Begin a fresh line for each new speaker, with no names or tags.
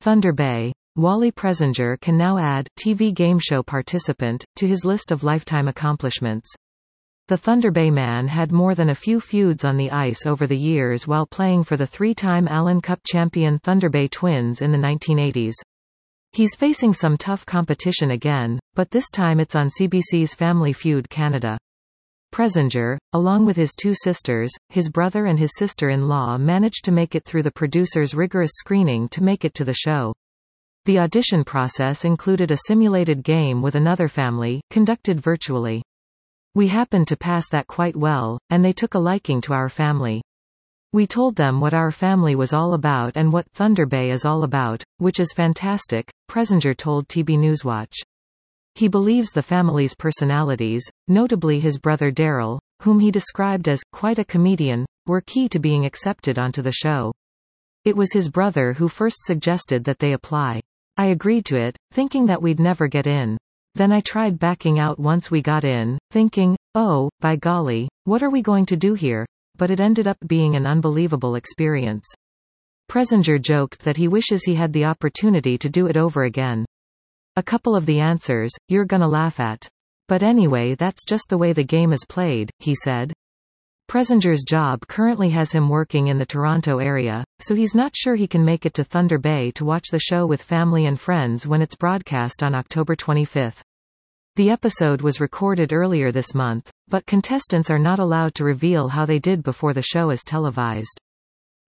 Thunder Bay. Wally Presinger can now add TV game show participant to his list of lifetime accomplishments. The Thunder Bay man had more than a few feuds on the ice over the years while playing for the three-time Allen Cup champion Thunder Bay Twins in the 1980s. He's facing some tough competition again, but this time it's on CBC's Family Feud Canada. Presinger, along with his two sisters, his brother and his sister-in-law managed to make it through the producer's rigorous screening to make it to the show. The audition process included a simulated game with another family, conducted virtually. We happened to pass that quite well, and they took a liking to our family. We told them what our family was all about and what Thunder Bay is all about, which is fantastic, Presinger told TB Newswatch. He believes the family's personalities, notably his brother Daryl, whom he described as quite a comedian, were key to being accepted onto the show. It was his brother who first suggested that they apply. I agreed to it, thinking that we'd never get in. Then I tried backing out once we got in, thinking, oh, by golly, what are we going to do here? But it ended up being an unbelievable experience. Presinger joked that he wishes he had the opportunity to do it over again. A couple of the answers, you're gonna laugh at. But anyway, that's just the way the game is played, he said. Presinger's job currently has him working in the Toronto area, so he's not sure he can make it to Thunder Bay to watch the show with family and friends when it's broadcast on October 25. The episode was recorded earlier this month, but contestants are not allowed to reveal how they did before the show is televised.